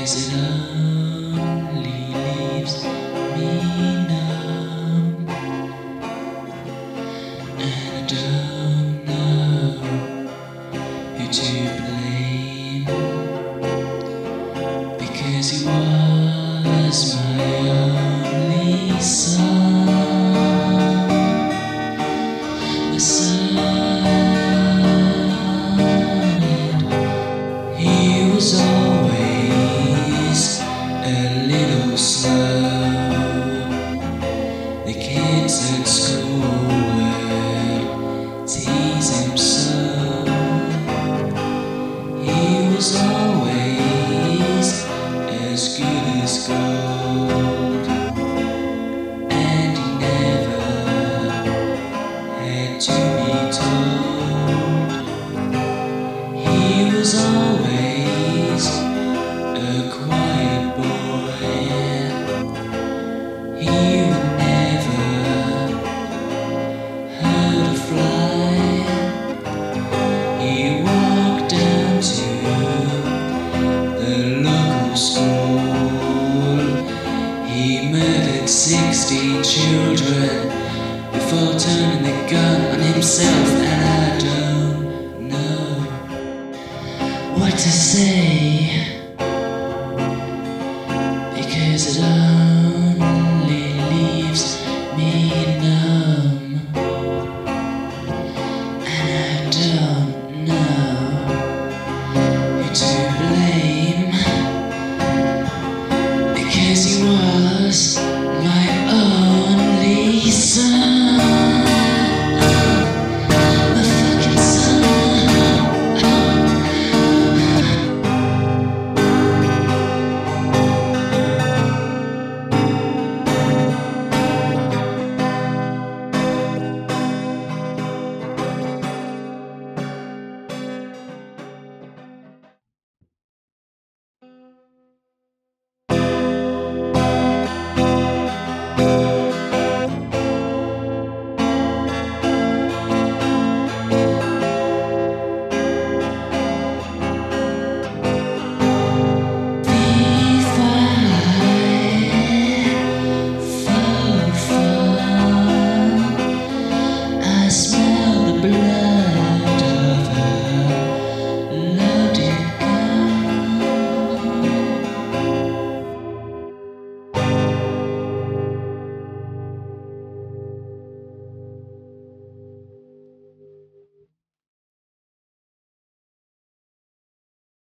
'cause it only leaves me numb, and I don't know who to blame, because he was my only son, my son, and he was always a little slow. The kids at school would tease him so. He was always as good as gold, and he never had to be told. He was always a quiet boy. He would never hurt a fly. He walked down to the local school. He murdered 16 children before turning the gun on himself